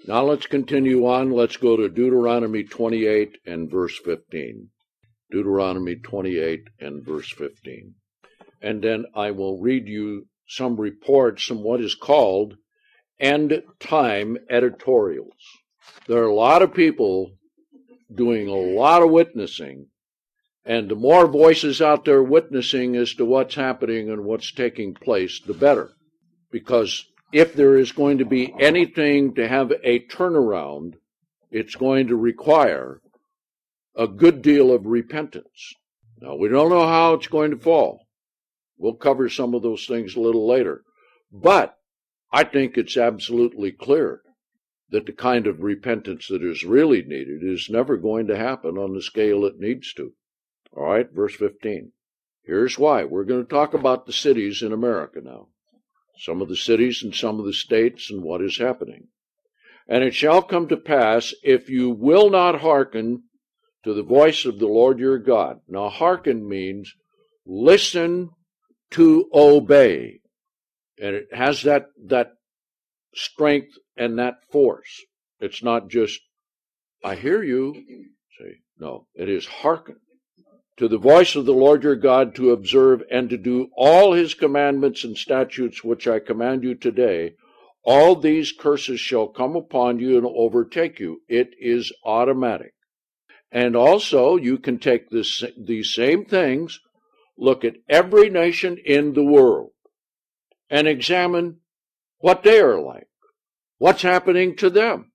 Now let's continue on. Let's go to Deuteronomy 28 and verse 15. Deuteronomy 28 and verse 15. And then I will read you some reports from what is called end time editorials. There are a lot of people doing a lot of witnessing, and the more voices out there witnessing as to what's happening and what's taking place, the better. Because if there is going to be anything to have a turnaround, it's going to require a good deal of repentance. Now, we don't know how it's going to fall. We'll cover some of those things a little later. But I think it's absolutely clear that the kind of repentance that is really needed is never going to happen on the scale it needs to. All right, verse 15. Here's why. We're going to talk about the cities in America now. Some of the cities and some of the states and what is happening. And it shall come to pass, if you will not hearken to the voice of the Lord your God. Now, hearken means listen to obey. And it has that strength and that force. It's not just, I hear you. See, no, it is hearken to the voice of the Lord your God, to observe and to do all his commandments and statutes which I command you today. All these curses shall come upon you and overtake you. It is automatic. And also, you can take these same things, look at every nation in the world, and examine what they are like, what's happening to them.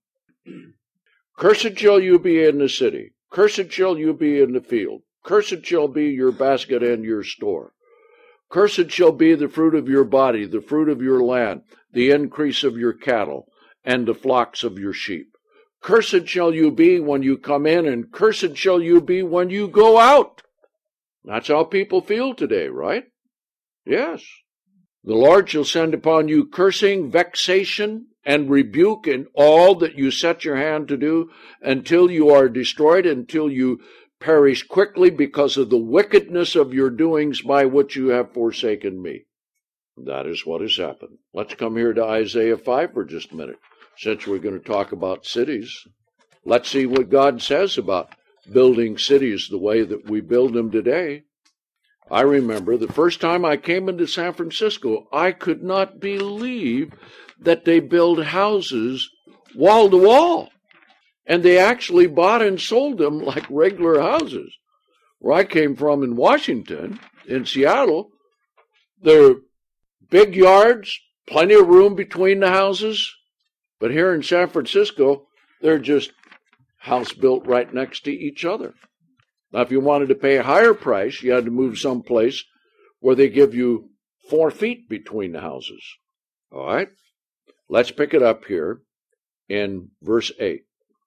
Cursed shall you be in the city, cursed shall you be in the field, cursed shall be your basket and your store. Cursed shall be the fruit of your body, the fruit of your land, the increase of your cattle, and the flocks of your sheep. Cursed shall you be when you come in, and cursed shall you be when you go out. That's how people feel today, right? Yes. The Lord shall send upon you cursing, vexation, and rebuke in all that you set your hand to do, until you are destroyed, until you perish quickly because of the wickedness of your doings by which you have forsaken me. That is what has happened. Let's come here to Isaiah 5 for just a minute. Since we're going to talk about cities, let's see what God says about building cities the way that we build them today. I remember the first time I came into San Francisco, I could not believe that they build houses wall to wall. And they actually bought and sold them like regular houses. Where I came from in Washington, in Seattle, there are big yards, plenty of room between the houses. But here in San Francisco, they're just house built right next to each other. Now, if you wanted to pay a higher price, you had to move someplace where they give you 4 feet between the houses. All right? Let's pick it up here in verse 8.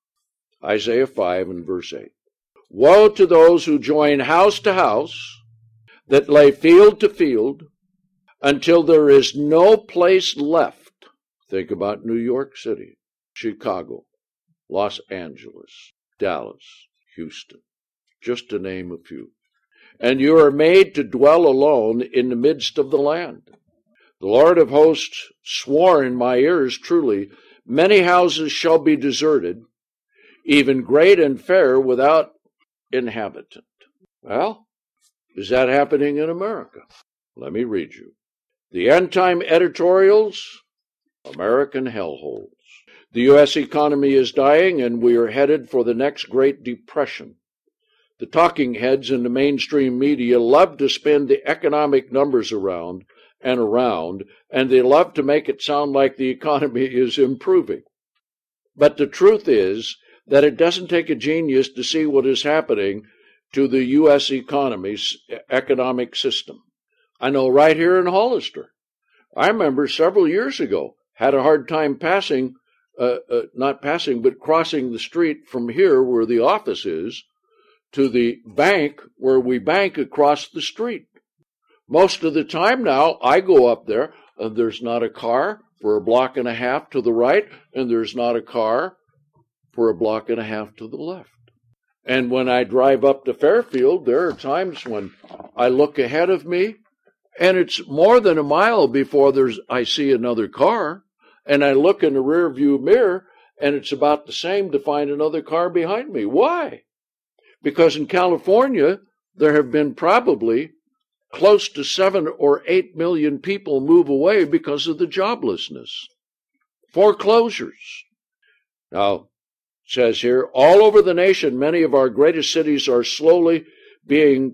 Isaiah 5 and verse 8. Woe to those who join house to house, that lay field to field, until there is no place left. Think about New York City, Chicago, Los Angeles, Dallas, Houston, just to name a few. And you are made to dwell alone in the midst of the land. The Lord of hosts swore in my ears, truly, many houses shall be deserted, even great and fair, without inhabitant. Well, is that happening in America? Let me read you. The end time editorials, American hellholes. The U.S. economy is dying, and we are headed for the next Great Depression. The talking heads in the mainstream media love to spin the economic numbers around, and they love to make it sound like the economy is improving. But the truth is that it doesn't take a genius to see what is happening to the U.S. economy's economic system. I know right here in Hollister. I remember several years ago, had a hard time crossing the street from here where the office is to the bank where we bank across the street. Most of the time now, I go up there, and there's not a car for a block and a half to the right, and there's not a car for a block and a half to the left. And when I drive up to Fairfield, there are times when I look ahead of me, and it's more than a mile before I see another car, and I look in the rear view mirror, and it's about the same to find another car behind me. Why? Because in California, there have been probably close to 7 or 8 million people move away because of the joblessness. Foreclosures. Now, it says here, all over the nation, many of our greatest cities are slowly being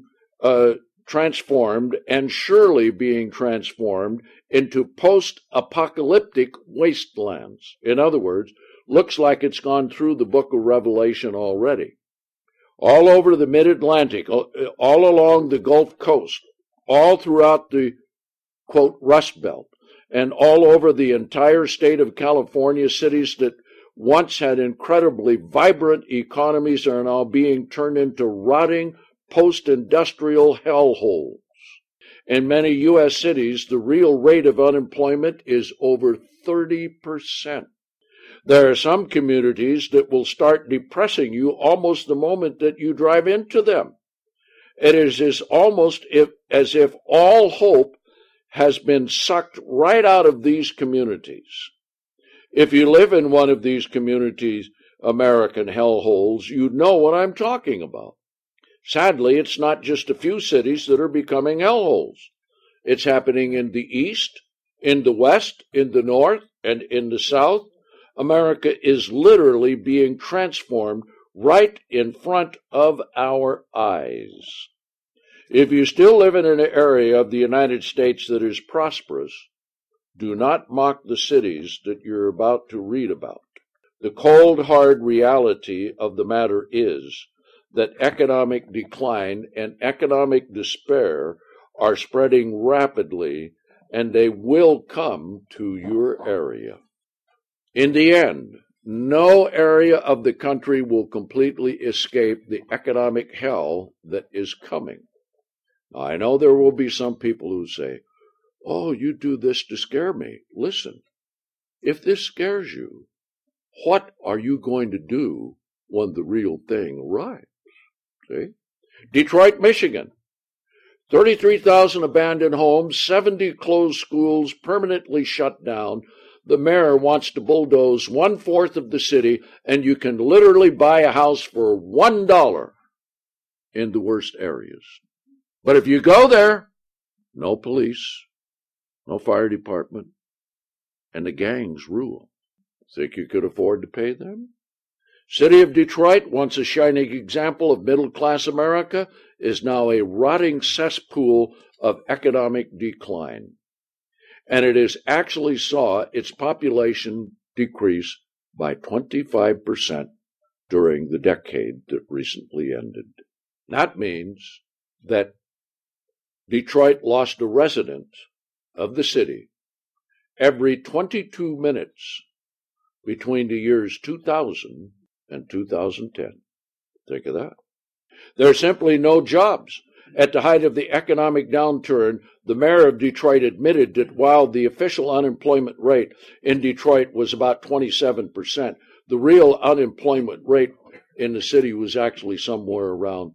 transformed and surely being transformed into post-apocalyptic wastelands. In other words, looks like it's gone through the book of Revelation already. All over the mid-Atlantic, all along the Gulf Coast, all throughout the, quote, Rust Belt, and all over the entire state of California, cities that once had incredibly vibrant economies are now being turned into rotting post-industrial hellholes. In many U.S. cities, the real rate of unemployment is over 30%. There are some communities that will start depressing you almost the moment that you drive into them. It is almost as if all hope has been sucked right out of these communities. If you live in one of these communities, American hellholes, you know what I'm talking about. Sadly, it's not just a few cities that are becoming hellholes. It's happening in the East, in the West, in the North, and in the South. America is literally being transformed right in front of our eyes. If you still live in an area of the United States that is prosperous, do not mock the cities that you're about to read about. The cold, hard reality of the matter is that economic decline and economic despair are spreading rapidly, and they will come to your area. In the end, no area of the country will completely escape the economic hell that is coming. Now, I know there will be some people who say, "Oh, you do this to scare me." Listen, if this scares you, what are you going to do when the real thing arrives? See? Detroit, Michigan. 33,000 abandoned homes, 70 closed schools permanently shut down. The mayor wants to bulldoze 1/4 of the city, and you can literally buy a house for $1 in the worst areas. But if you go there, no police, no fire department, and the gangs rule. Think you could afford to pay them? City of Detroit, once a shining example of middle-class America, is now a rotting cesspool of economic decline. And it has actually saw its population decrease by 25% during the decade that recently ended. That means that Detroit lost a resident of the city every 22 minutes between the years 2000 and 2010. Think of that. There are simply no jobs. At the height of the economic downturn, the mayor of Detroit admitted that while the official unemployment rate in Detroit was about 27%, the real unemployment rate in the city was actually somewhere around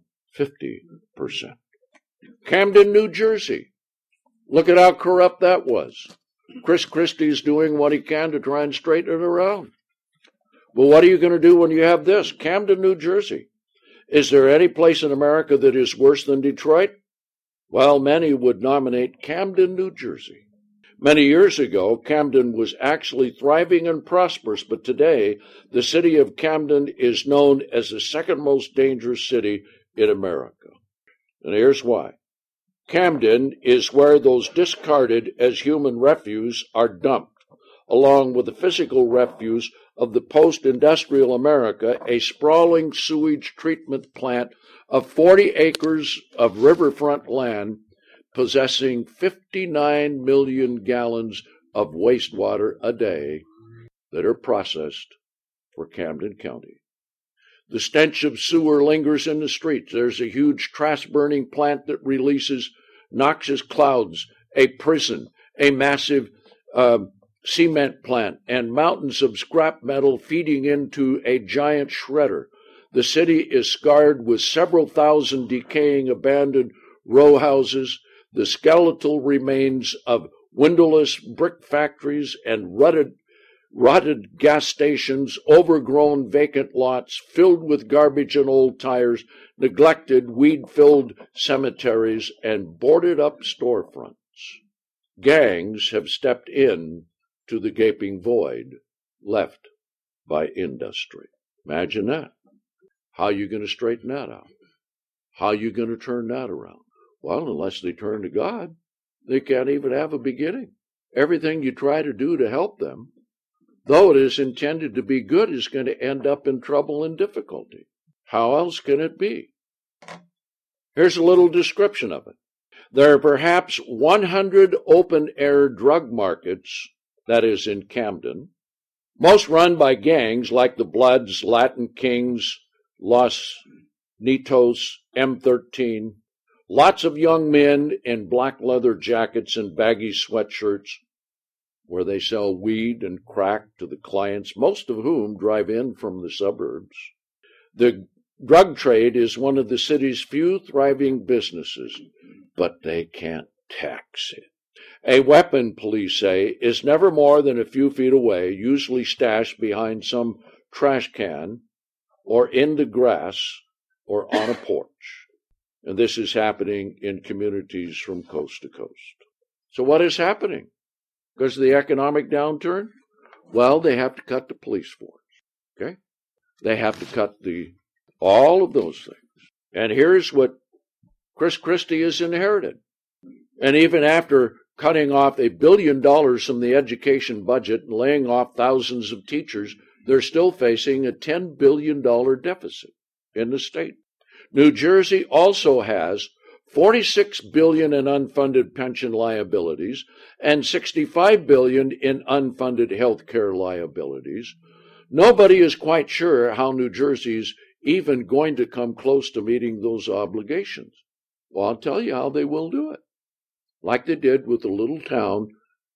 50%. Camden, New Jersey. Look at how corrupt that was. Chris Christie's doing what he can to try and straighten it around. Well, what are you going to do when you have this? Camden, New Jersey. Is there any place in America that is worse than Detroit? Well, many would nominate Camden, New Jersey. Many years ago, Camden was actually thriving and prosperous, but today, the city of Camden is known as the second most dangerous city in America. And here's why. Camden is where those discarded as human refuse are dumped, along with the physical refuse of the post-industrial America, a sprawling sewage treatment plant of 40 acres of riverfront land possessing 59 million gallons of wastewater a day that are processed for Camden County. The stench of sewer lingers in the streets. There's a huge trash-burning plant that releases noxious clouds, a prison, a massive cement plant, and mountains of scrap metal feeding into a giant shredder. The city is scarred with several thousand decaying abandoned row houses, the skeletal remains of windowless brick factories, and rutted rotted gas stations, overgrown vacant lots filled with garbage and old tires, neglected, weed-filled cemeteries, and boarded-up storefronts. Gangs have stepped in to the gaping void left by industry. Imagine that. How are you going to straighten that out? How are you going to turn that around? Well, unless they turn to God, they can't even have a beginning. Everything you try to do to help them, though it is intended to be good, is going to end up in trouble and difficulty. How else can it be? Here's a little description of it. There are perhaps 100 open-air drug markets, that is in Camden, most run by gangs like the Bloods, Latin Kings, Los Nitos, M13, lots of young men in black leather jackets and baggy sweatshirts where they sell weed and crack to the clients, most of whom drive in from the suburbs. The drug trade is one of the city's few thriving businesses, but they can't tax it. A weapon, police say, is never more than a few feet away, usually stashed behind some trash can or in the grass or on a porch. And this is happening in communities from coast to coast. So what is happening? Because of the economic downturn? Well, they have to cut the police force. Okay? They have to cut all of those things. And here's what Chris Christie has inherited. And even after cutting off $1 billion from the education budget and laying off thousands of teachers, they're still facing a $10 billion deficit in the state. New Jersey also has $46 billion in unfunded pension liabilities and $65 billion in unfunded health care liabilities. Nobody is quite sure how New Jersey's even going to come close to meeting those obligations. Well, I'll tell you how they will do it. Like they did with a little town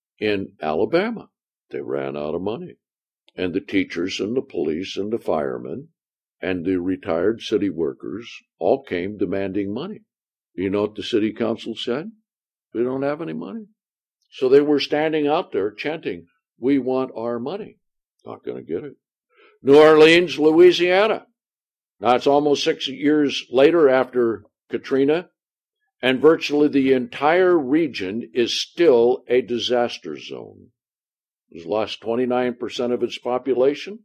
in Alabama. They ran out of money. And the teachers and the police and the firemen and the retired city workers all came demanding money. You know what the city council said? We don't have any money. So they were standing out there chanting, "We want our money." Not going to get it. New Orleans, Louisiana. Now it's almost 6 years later after Katrina, and virtually the entire region is still a disaster zone. It's lost 29% of its population.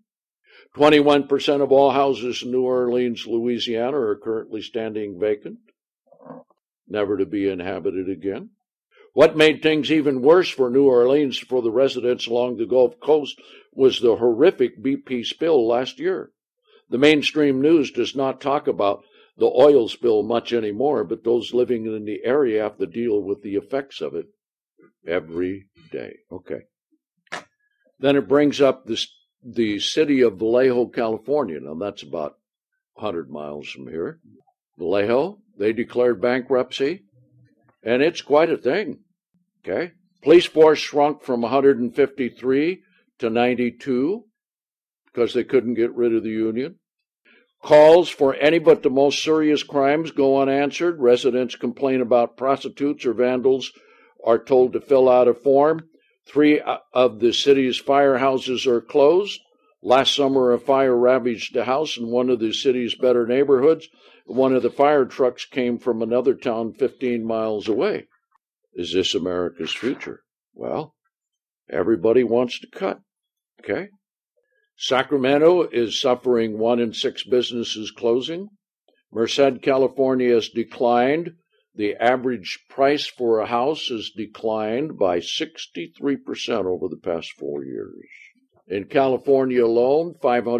21% of all houses in New Orleans, Louisiana are currently standing vacant, never to be inhabited again. What made things even worse for New Orleans for the residents along the Gulf Coast was the horrific BP spill last year. The mainstream news does not talk about the oil spill much anymore, but those living in the area have to deal with the effects of it every day. Okay. Then it brings up the city of Vallejo, California. Now, that's about 100 miles from here. Vallejo, they declared bankruptcy, and it's quite a thing. Okay. Police force shrunk from 153 to 92 because they couldn't get rid of the union. Calls for any but the most serious crimes go unanswered. Residents complain about prostitutes or vandals are told to fill out a form. 3 of the city's firehouses are closed. Last summer, a fire ravaged a house in one of the city's better neighborhoods. One of the fire trucks came from another town 15 miles away. Is this America's future? Well, everybody wants to cut. Okay? Sacramento is suffering 1 in 6 businesses closing. Merced, California has declined. The average price for a house has declined by 63% over the past 4 years. In California alone,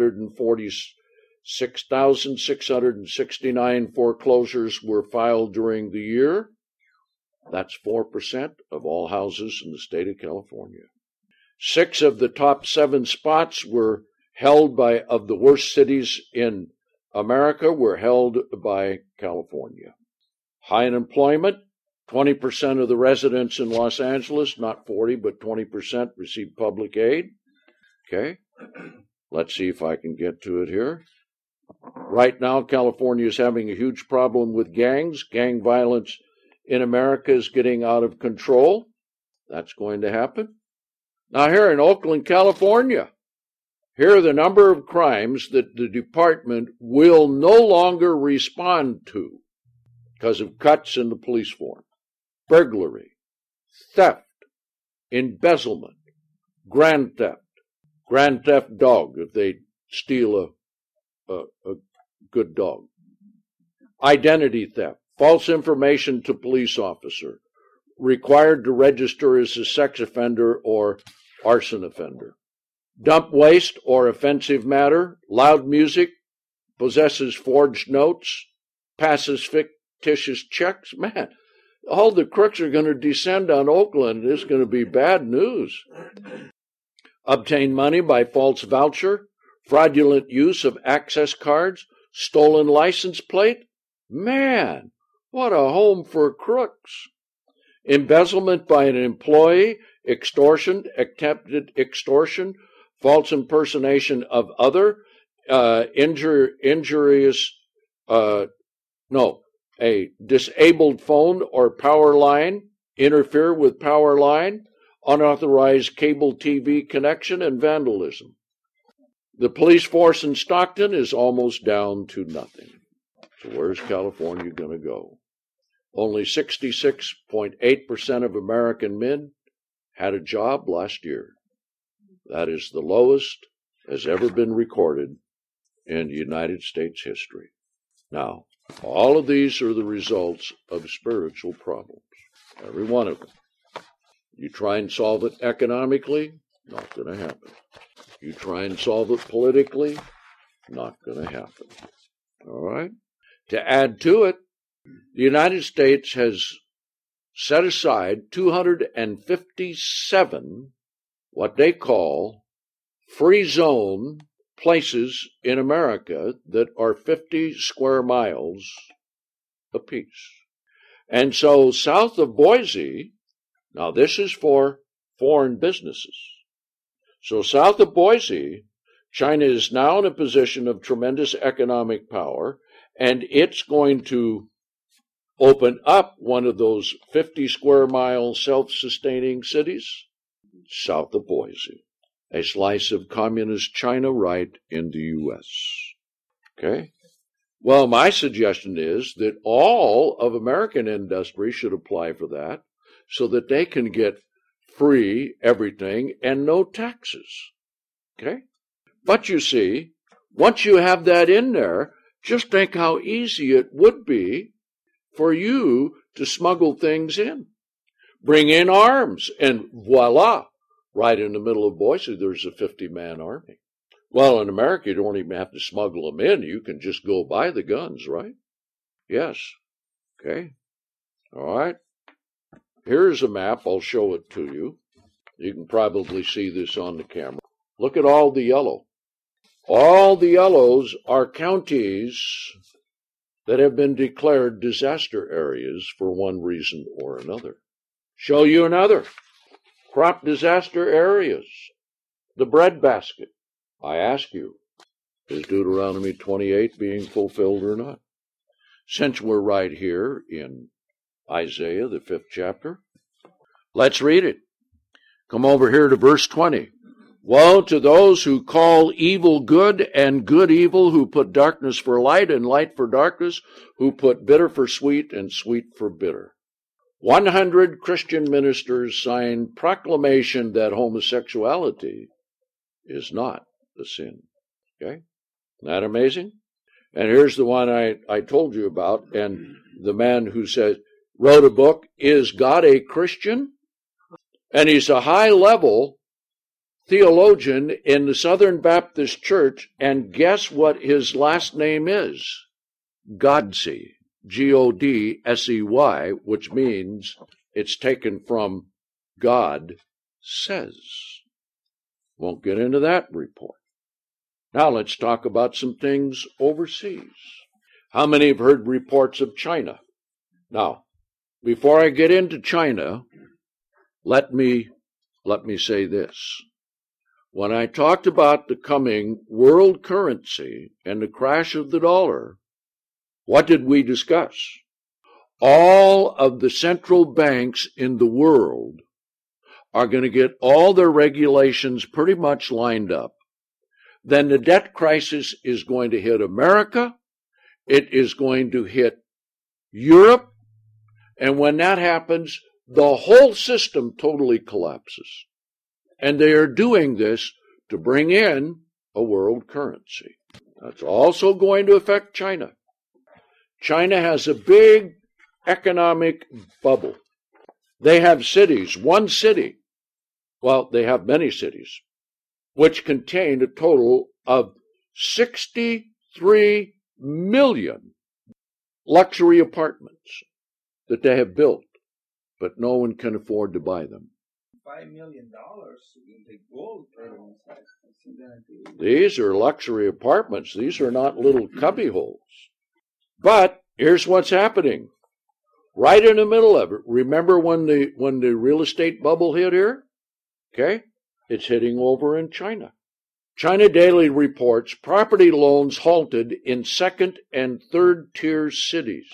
546,669 foreclosures were filed during the year. That's 4% of all houses in the state of California. 6 of the top 7 spots were held of the worst cities in America were held by California. High unemployment, 20% of the residents in Los Angeles, not 40, but 20% receive public aid. Okay, let's see if I can get to it here. Right now, California is having a huge problem with gangs. Gang violence in America is getting out of control. That's going to happen. Now here in Oakland, California, here are the number of crimes that the department will no longer respond to because of cuts in the police force. Burglary, theft, embezzlement, grand theft dog if they steal a good dog, identity theft, false information to police officer, required to register as a sex offender or arson offender, dump waste or offensive matter, loud music, possesses forged notes, passes fictitious checks. Man, all the crooks are going to descend on Oakland. It's going to be bad news. Obtain money by false voucher, fraudulent use of access cards, stolen license plate. Man, what a home for crooks. Embezzlement by an employee, extortion, attempted extortion, false impersonation of other, a disabled phone or power line, interfere with power line, unauthorized cable TV connection, and vandalism. The police force in Stockton is almost down to nothing. So where's California going to go? Only 66.8% of American men had a job last year. That is the lowest has ever been recorded in United States history. Now, all of these are the results of spiritual problems, every one of them. You try and solve it economically, not going to happen. You try and solve it politically, not going to happen. All right? To add to it, the United States has set aside 257 what they call free zone places in America that are 50 square miles apiece. And so south of Boise, now this is for foreign businesses. So south of Boise, China is now in a position of tremendous economic power, and it's going to open up one of those 50 square mile self-sustaining cities south of Boise, a slice of communist China right in the U.S. Okay? Well, my suggestion is that all of American industry should apply for that so that they can get free everything and no taxes. Okay? But you see, once you have that in there, just think how easy it would be for you to smuggle things in. Bring in arms, and voila, right in the middle of Boise, there's a 50-man army. Well, in America, you don't even have to smuggle them in. You can just go buy the guns, right? Yes. Okay. All right. Here's a map. I'll show it to you. You can probably see this on the camera. Look at all the yellow. All the yellows are counties that have been declared disaster areas for one reason or another. Show you another. Crop disaster areas. The breadbasket. I ask you, is Deuteronomy 28 being fulfilled or not? Since we're right here in Isaiah, the 5th chapter, let's read it. Come over here to verse 20. Woe to those who call evil good and good evil, who put darkness for light and light for darkness, who put bitter for sweet and sweet for bitter. 100 Christian ministers signed proclamation that homosexuality is not a sin. Okay? Isn't that amazing? And here's the one I told you about, and the man who wrote a book, Is God a Christian? And he's a high-level theologian in the Southern Baptist Church, and guess what his last name is? Godsey, Godsey, which means it's taken from God says. Won't get into that report. Now let's talk about some things overseas. How many have heard reports of China? Now, before I get into China, let me say this. When I talked about the coming world currency and the crash of the dollar, what did we discuss? All of the central banks in the world are going to get all their regulations pretty much lined up, then the debt crisis is going to hit America, it is going to hit Europe, and when that happens, the whole system totally collapses. And they are doing this to bring in a world currency. That's also going to affect China. China has a big economic bubble. They have cities, one city, well, they have many cities, which contain a total of 63 million luxury apartments that they have built, but no one can afford to buy them. $5 million in the gold. These are luxury apartments. These are not little cubby holes. But here's what's happening. Right in the middle of it. Remember when the real estate bubble hit here? Okay? It's hitting over in China. China Daily reports property loans halted in second and third tier cities.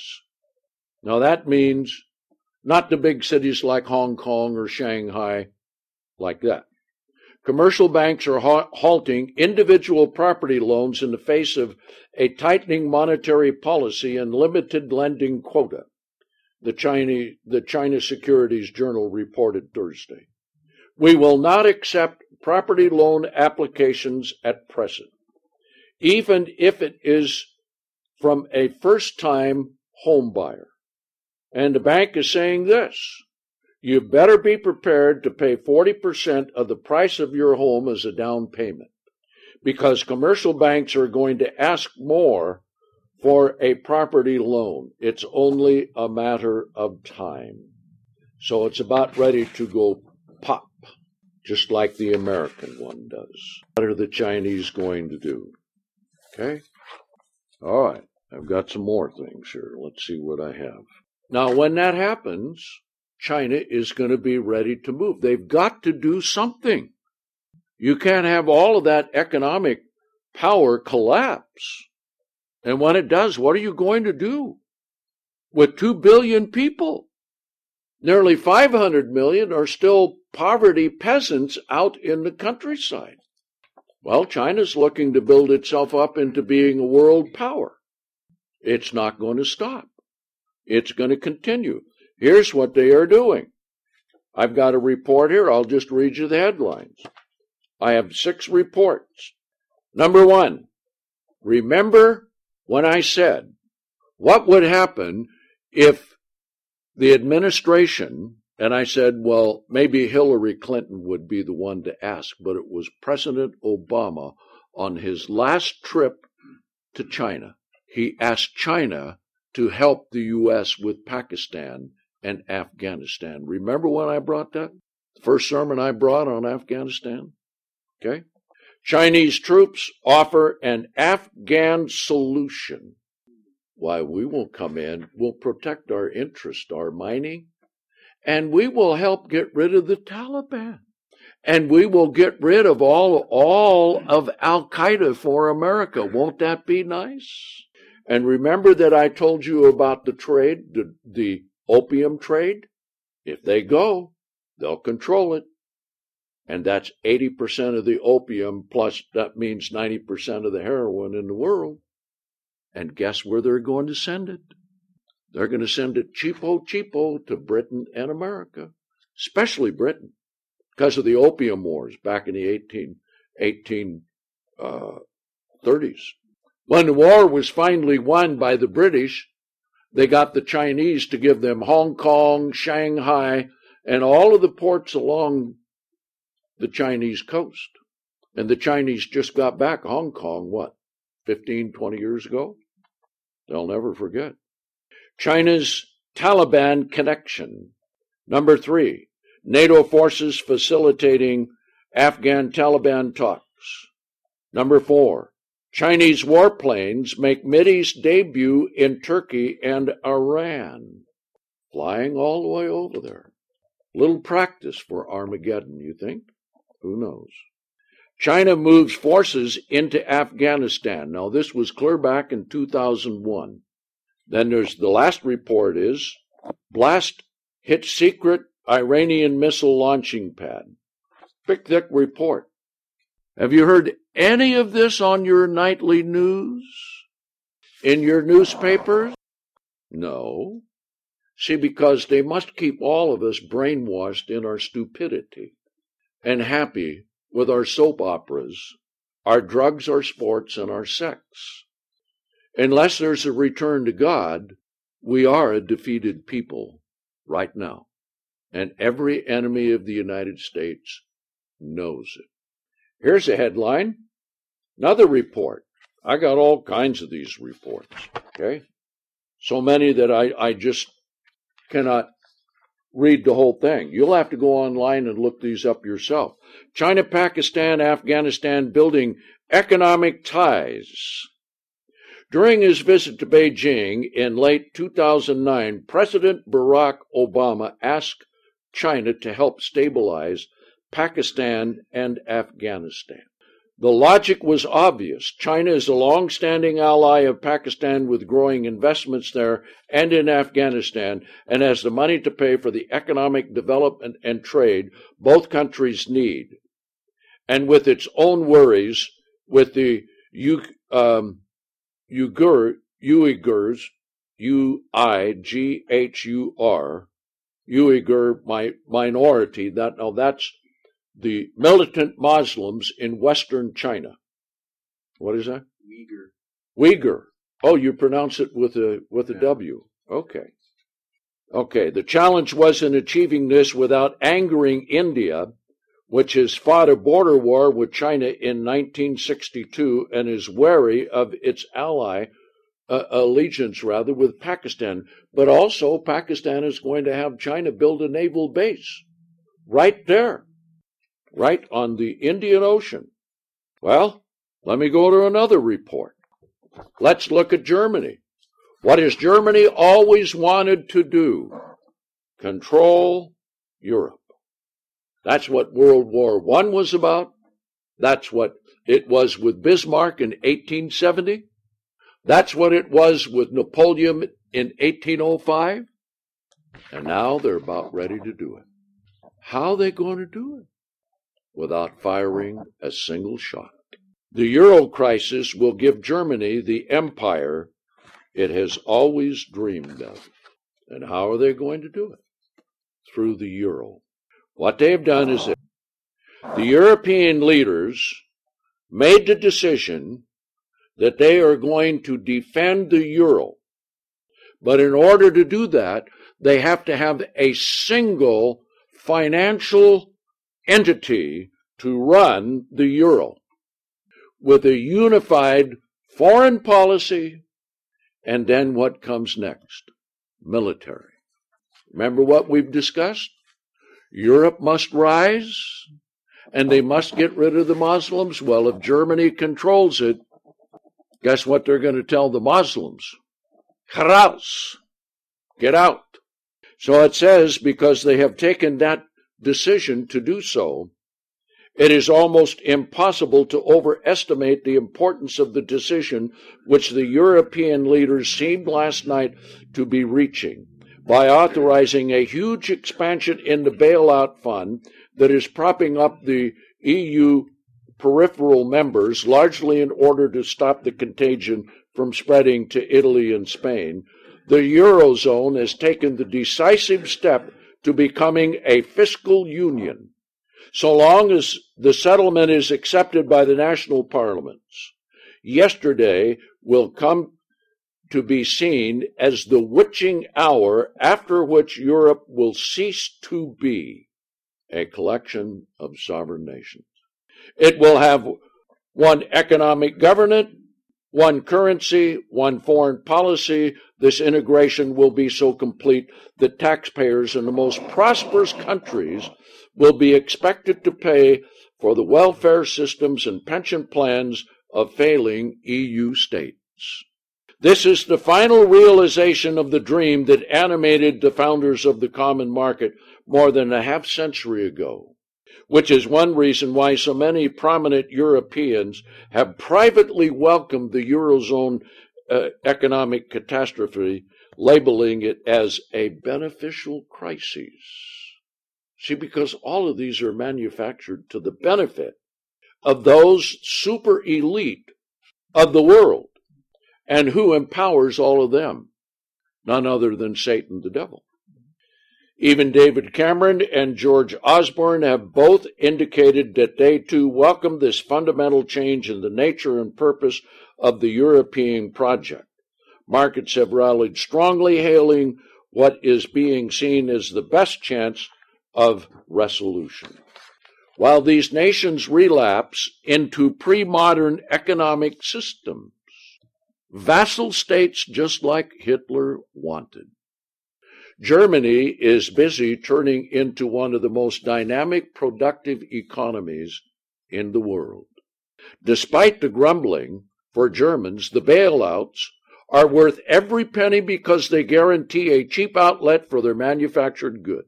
Now that means not the big cities like Hong Kong or Shanghai, like that. Commercial banks are halting individual property loans in the face of a tightening monetary policy and limited lending quota, the China Securities Journal reported Thursday. We will not accept property loan applications at present, even if it is from a first-time home buyer. And the bank is saying this: you better be prepared to pay 40% of the price of your home as a down payment, because commercial banks are going to ask more for a property loan. It's only a matter of time. So it's about ready to go pop, just like the American one does. What are the Chinese going to do? Okay? All right. I've got some more things here. Let's see what I have. Now, when that happens, China is going to be ready to move. They've got to do something. You can't have all of that economic power collapse. And when it does, what are you going to do? With 2 billion people, nearly 500 million are still poverty peasants out in the countryside. Well, China's looking to build itself up into being a world power. It's not going to stop. It's going to continue. Here's what they are doing. I've got a report here. I'll just read you the headlines. I have 6 reports. Number 1, remember when I said, what would happen if the administration, and I said, well, maybe Hillary Clinton would be the one to ask, but it was President Obama on his last trip to China. He asked China to help the U.S. with Pakistan and Afghanistan. Remember when I brought that? The first sermon I brought on Afghanistan? Okay? Chinese troops offer an Afghan solution. Why, we will come in, we'll protect our interest, our mining, and we will help get rid of the Taliban. And we will get rid of all of Al-Qaeda for America. Won't that be nice? And remember that I told you about the trade, the opium trade? If they go, they'll control it. And that's 80% of the opium, plus that means 90% of the heroin in the world. And guess where they're going to send it? They're going to send it cheapo to Britain and America, especially Britain, because of the opium wars back in the 1830s. When the war was finally won by the British, they got the Chinese to give them Hong Kong, Shanghai, and all of the ports along the Chinese coast. And the Chinese just got back Hong Kong, 15, 20 years ago? They'll never forget. China's Taliban connection. Number 3, NATO forces facilitating Afghan Taliban talks. Number 4, Chinese warplanes make Mideast debut in Turkey and Iran. Flying all the way over there. Little practice for Armageddon, you think? Who knows? China moves forces into Afghanistan. Now, this was clear back in 2001. Then there's the last report is, blast hit secret Iranian missile launching pad. Big, thick report. Have you heard any of this on your nightly news? In your newspapers? No. See, because they must keep all of us brainwashed in our stupidity and happy with our soap operas, our drugs, our sports, and our sex. Unless there's a return to God, we are a defeated people right now. And every enemy of the United States knows it. Here's a headline. Another report. I got all kinds of these reports, okay? So many that I just cannot read the whole thing. You'll have to go online and look these up yourself. China, Pakistan, Afghanistan building economic ties. During his visit to Beijing in late 2009, President Barack Obama asked China to help stabilize Pakistan and Afghanistan. The logic was obvious. China is a long-standing ally of Pakistan with growing investments there and in Afghanistan, and has the money to pay for the economic development and trade both countries need. And with its own worries with the Uyghurs, U-I-G-H-U-R, Uyghur minority, that's the militant Muslims in Western China. What is that? Uyghur. Oh, you pronounce it with a W. Okay. Okay. The challenge was in achieving this without angering India, which has fought a border war with China in 1962 and is wary of its allegiance with Pakistan. But also Pakistan is going to have China build a naval base right there, right on the Indian Ocean. Well, let me go to another report. Let's look at Germany. What has Germany always wanted to do? Control Europe. That's what World War I was about. That's what it was with Bismarck in 1870. That's what it was with Napoleon in 1805. And now they're about ready to do it. How are they going to do it? Without firing a single shot. The Euro crisis will give Germany the empire it has always dreamed of. And how are they going to do it? Through the euro. What they've done is that the European leaders made the decision that they are going to defend the euro. But in order to do that, they have to have a single financial entity to run the euro with a unified foreign policy, and then what comes next? Military. Remember what we've discussed? Europe must rise, and they must get rid of the Muslims. Well, if Germany controls it, guess what they're going to tell the Muslims? Heraus, get out. So it says, because they have taken that decision to do so, it is almost impossible to overestimate the importance of the decision which the European leaders seemed last night to be reaching by authorizing a huge expansion in the bailout fund that is propping up the EU peripheral members, largely in order to stop the contagion from spreading to Italy and Spain. The Eurozone has taken the decisive step to becoming a fiscal union, so long as the settlement is accepted by the national parliaments. Yesterday will come to be seen as the witching hour after which Europe will cease to be a collection of sovereign nations. It will have one economic governance, one currency, one foreign policy. This integration will be so complete that taxpayers in the most prosperous countries will be expected to pay for the welfare systems and pension plans of failing EU states. This is the final realization of the dream that animated the founders of the common market more than a half century ago, which is one reason why so many prominent Europeans have privately welcomed the Eurozone economic catastrophe, labeling it as a beneficial crisis. See, because all of these are manufactured to the benefit of those super elite of the world. And who empowers all of them? None other than Satan, the devil. Even David Cameron and George Osborne have both indicated that they too welcome this fundamental change in the nature and purpose of the European project. Markets have rallied strongly, hailing what is being seen as the best chance of resolution. While these nations relapse into pre-modern economic systems, vassal states just like Hitler wanted, Germany is busy turning into one of the most dynamic, productive economies in the world. Despite the grumbling, for Germans, the bailouts are worth every penny because they guarantee a cheap outlet for their manufactured goods.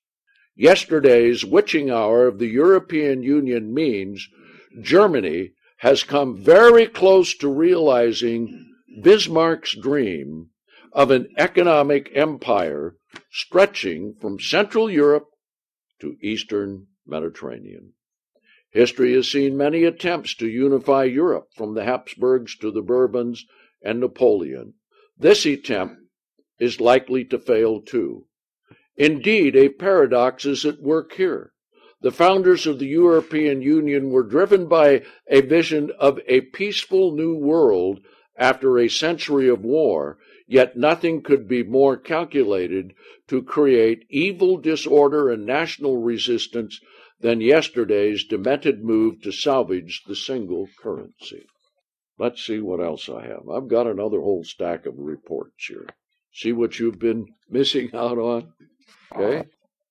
Yesterday's witching hour of the European Union means Germany has come very close to realizing Bismarck's dream of an economic empire stretching from Central Europe to Eastern Mediterranean. History has seen many attempts to unify Europe, from the Habsburgs to the Bourbons and Napoleon. This attempt is likely to fail too. Indeed, a paradox is at work here. The founders of the European Union were driven by a vision of a peaceful new world after a century of war, yet nothing could be more calculated to create evil, disorder, and national resistance than yesterday's demented move to salvage the single currency. Let's see what else I have. I've got another whole stack of reports here. See what you've been missing out on? Okay.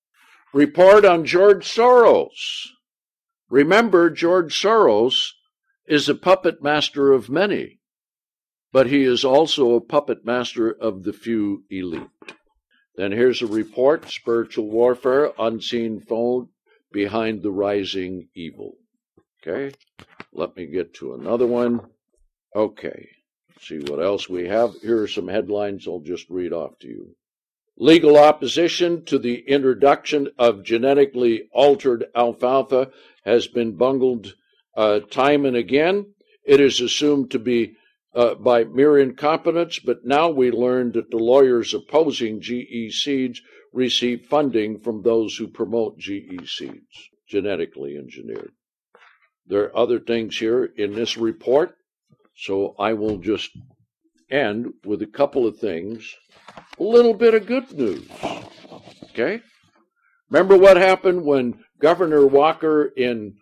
Report on George Soros. Remember, George Soros is a puppet master of many, but he is also a puppet master of the few elite. Then here's a report, Spiritual Warfare, Unseen Foe Behind the Rising Evil. Okay, let me get to another one. Okay, see what else we have. Here are some headlines I'll just read off to you. Legal opposition to the introduction of genetically altered alfalfa has been bungled time and again. It is assumed to be by mere incompetence, but now we learned that the lawyers opposing GE seeds receive funding from those who promote GE seeds, genetically engineered. There are other things here in this report, so I will just end with a couple of things. A little bit of good news, okay? Remember what happened when Governor Walker in,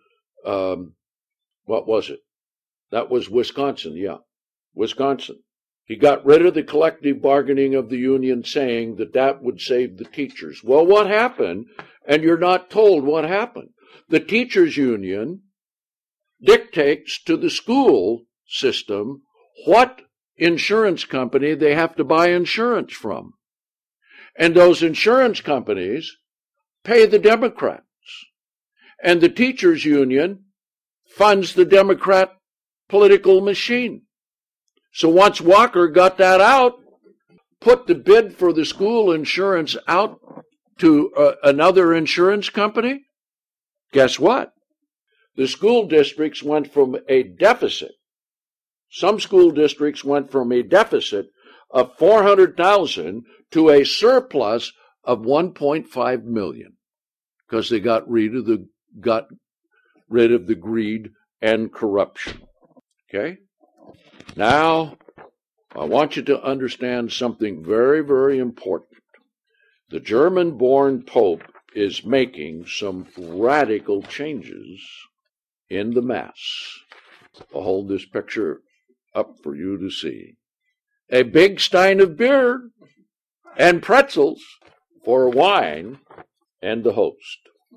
what was it? That was Wisconsin, yeah. Wisconsin. He got rid of the collective bargaining of the union, saying that that would save the teachers. Well, what happened? And you're not told what happened. The teachers' union dictates to the school system what insurance company they have to buy insurance from. And those insurance companies pay the Democrats. And the teachers' union funds the Democrat political machine. So once Walker got that out, put the bid for the school insurance out to another insurance company, guess what? The school districts went from a deficit. Some school districts went from a deficit of $400,000 to a surplus of $1.5 million because they got rid of the greed and corruption. Okay? Now, I want you to understand something very, very important. The German-born Pope is making some radical changes in the Mass. I'll hold this picture up for you to see. A big stein of beer and pretzels for wine and the host.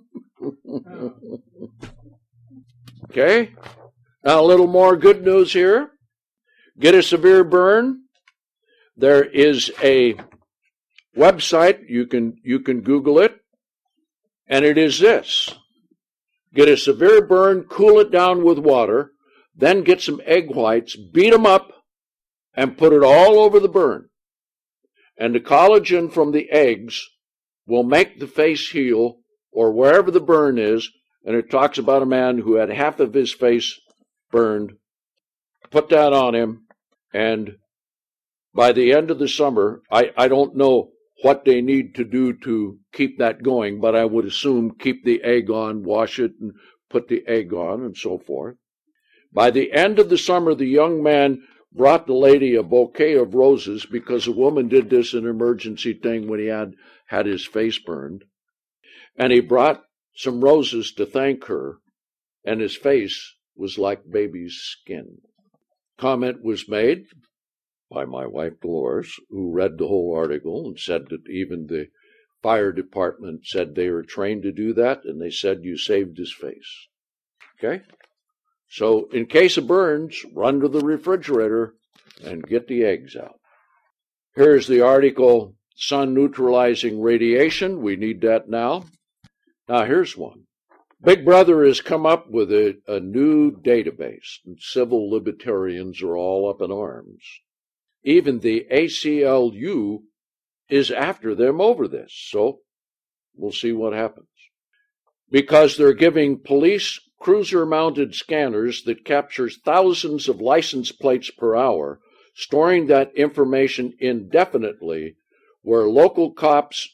Okay? Now a little more good news here. Get a severe burn. There is a website, you can Google it, and it is this. Get a severe burn, cool it down with water, then get some egg whites, beat them up, and put it all over the burn. And the collagen from the eggs will make the face heal or wherever the burn is, and it talks about a man who had half of his face burned. Put that on him, and by the end of the summer, I don't know what they need to do to keep that going, but I would assume keep the egg on, wash it, and put the egg on, and so forth. By the end of the summer, the young man brought the lady a bouquet of roses, because a woman did this an emergency thing when he had his face burned. And he brought some roses to thank her, and his face was like baby's skin. Comment was made by my wife Dolores, who read the whole article and said that even the fire department said they were trained to do that, and they said you saved his face. Okay? So in case of burns, run to the refrigerator and get the eggs out. Here's the article, Sun Neutralizing Radiation. We need that now. Now here's one. Big Brother has come up with a new database, and civil libertarians are all up in arms. Even the ACLU is after them over this, so we'll see what happens. Because they're giving police cruiser-mounted scanners that captures thousands of license plates per hour, storing that information indefinitely, where local cops,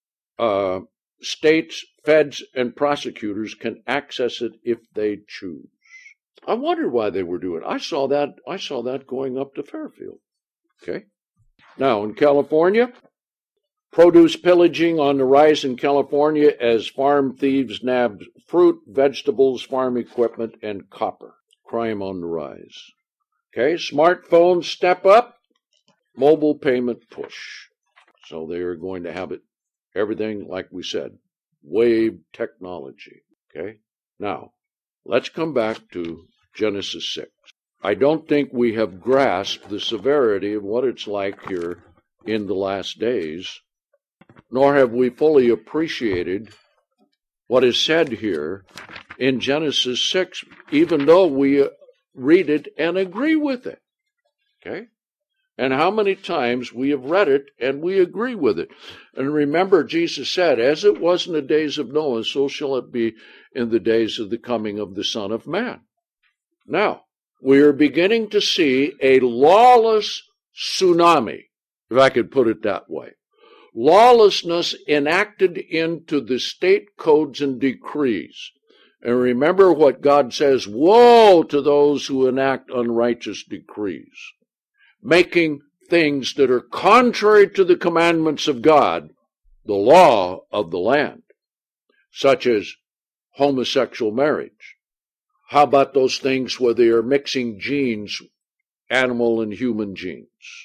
states, feds, and prosecutors can access it if they choose. I wondered why they were doing it. I saw that going up to Fairfield. Okay. Now, in California, produce pillaging on the rise in California as farm thieves nabbed fruit, vegetables, farm equipment, and copper. Crime on the rise. Okay, smartphones step up, mobile payment push. So they are going to have it, everything like we said, wave technology. Okay, now let's come back to Genesis 6. I don't think we have grasped the severity of what it's like here in the last days, nor have we fully appreciated what is said here in Genesis 6, even though we read it and agree with it. Okay? And how many times we have read it and we agree with it. And remember, Jesus said, as it was in the days of Noah, so shall it be in the days of the coming of the Son of Man. Now, we are beginning to see a lawless tsunami, if I could put it that way. Lawlessness enacted into the state codes and decrees. And remember what God says, woe to those who enact unrighteous decrees, making things that are contrary to the commandments of God the law of the land, such as homosexual marriage. How about those things where they are mixing genes, animal and human genes,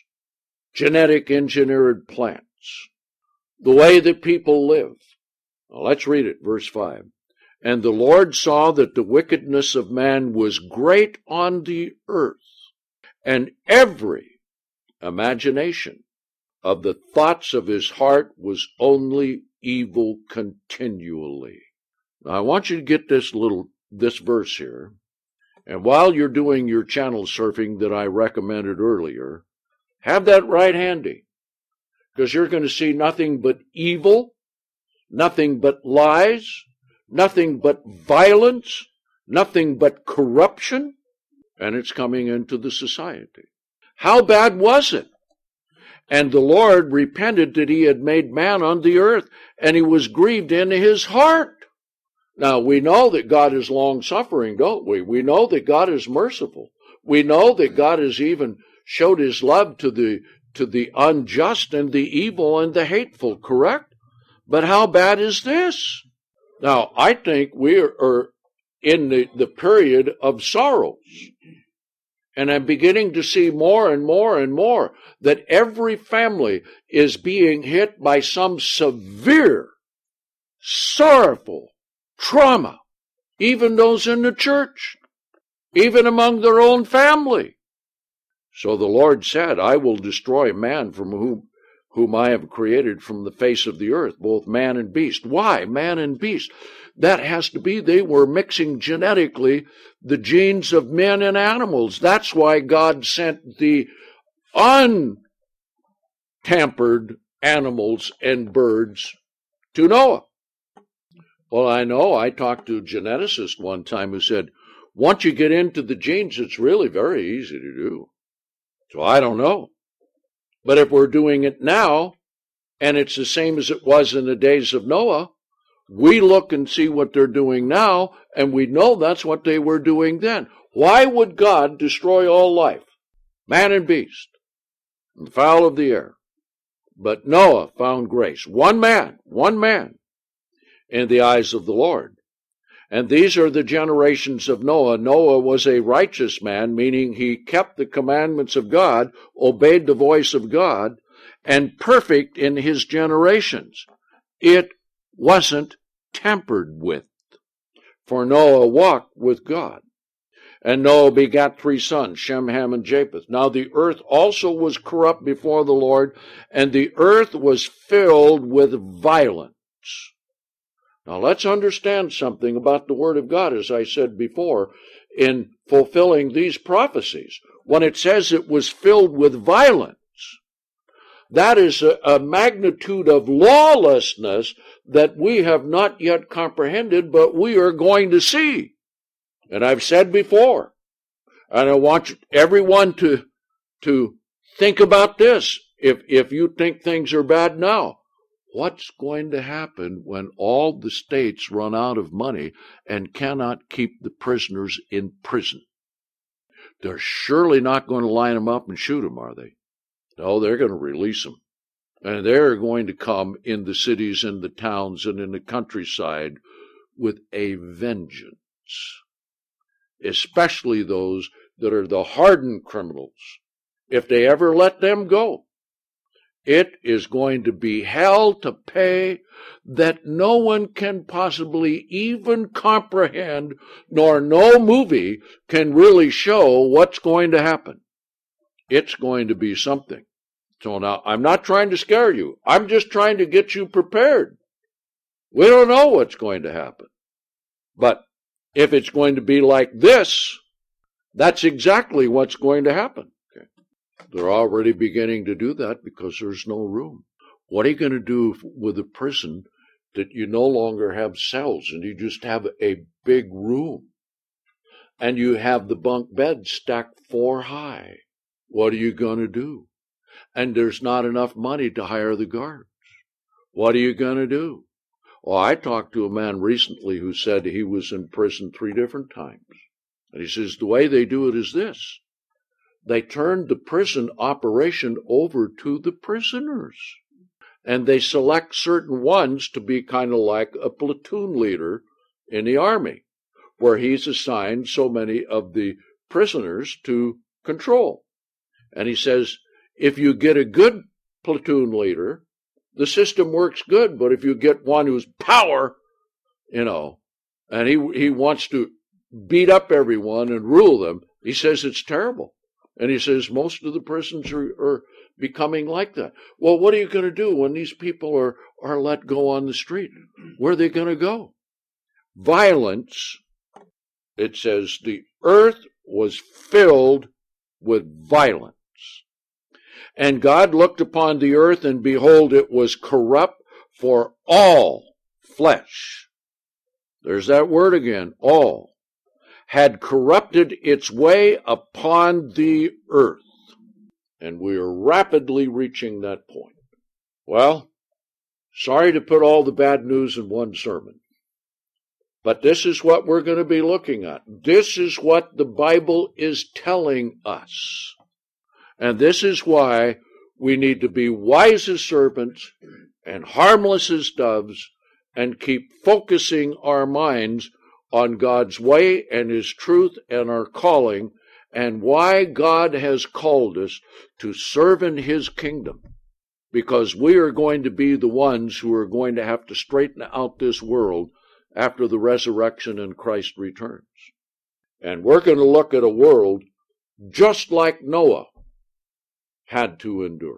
genetic engineered plants, the way that people live? Now, let's read it, verse 5. And the Lord saw that the wickedness of man was great on the earth, and every imagination of the thoughts of his heart was only evil continually. Now, I want you to get this verse here, and while you're doing your channel surfing that I recommended earlier, have that right handy, because you're going to see nothing but evil, nothing but lies, nothing but violence, nothing but corruption, and it's coming into the society. How bad was it? And the Lord repented that he had made man on the earth, and he was grieved in his heart. Now, we know that God is long-suffering, don't we? We know that God is merciful. We know that God has even showed his love to the unjust and the evil and the hateful, correct? But how bad is this? Now, I think we are in the period of sorrows. And I'm beginning to see more and more and more that every family is being hit by some severe, sorrowful trauma, even those in the church, even among their own family. So the Lord said, I will destroy man from whom I have created from the face of the earth, both man and beast. Why man and beast? That has to be, they were mixing genetically the genes of men and animals. That's why God sent the untampered animals and birds to Noah. Well, I know. I talked to a geneticist one time who said, once you get into the genes, it's really very easy to do. So I don't know. But if we're doing it now, and it's the same as it was in the days of Noah, we look and see what they're doing now, and we know that's what they were doing then. Why would God destroy all life, man and beast, and the fowl of the air? But Noah found grace. One man in the eyes of the Lord. And these are the generations of Noah. Noah was a righteous man, meaning he kept the commandments of God, obeyed the voice of God, and perfect in his generations. It wasn't tampered with, for Noah walked with God. And Noah begat 3 sons, Shem, Ham, and Japheth. Now the earth also was corrupt before the Lord, and the earth was filled with violence. Now let's understand something about the Word of God, as I said before, in fulfilling these prophecies. When it says it was filled with violence, that is a magnitude of lawlessness that we have not yet comprehended, but we are going to see. And I've said before, and I want everyone to think about this. If you think things are bad now, what's going to happen when all the states run out of money and cannot keep the prisoners in prison? They're surely not going to line them up and shoot them, are they? No, they're going to release them. And they're going to come in the cities and the towns and in the countryside with a vengeance. Especially those that are the hardened criminals. If they ever let them go, it is going to be hell to pay that no one can possibly even comprehend, nor no movie can really show what's going to happen. It's going to be something. So now, I'm not trying to scare you. I'm just trying to get you prepared. We don't know what's going to happen. But if it's going to be like this, that's exactly what's going to happen. Okay. They're already beginning to do that because there's no room. What are you going to do with a prison that you no longer have cells and you just have a big room? And you have the bunk beds stacked 4 high. What are you going to do? And there's not enough money to hire the guards. What are you going to do? Well, I talked to a man recently who said he was in prison 3 different times. And he says, the way they do it is this. They turned the prison operation over to the prisoners. And they select certain ones to be kind of like a platoon leader in the army, where he's assigned so many of the prisoners to control. And he says, if you get a good platoon leader, the system works good, but if you get one who's power, and he wants to beat up everyone and rule them, he says it's terrible. And he says most of the prisons are becoming like that. Well, what are you going to do when these people are let go on the street? Where are they going to go? Violence, it says, the earth was filled with violence. And God looked upon the earth, and behold, it was corrupt, for all flesh, there's that word again, all, had corrupted its way upon the earth. And we are rapidly reaching that point. Well, sorry to put all the bad news in one sermon, but this is what we're going to be looking at. This is what the Bible is telling us. And this is why we need to be wise as serpents and harmless as doves and keep focusing our minds on God's way and His truth and our calling and why God has called us to serve in His kingdom. Because we are going to be the ones who are going to have to straighten out this world after the resurrection and Christ returns. And we're going to look at a world just like Noah had to endure.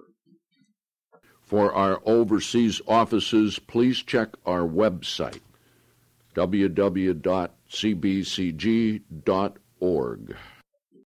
For our overseas offices, please check our website, www.cbcg.org.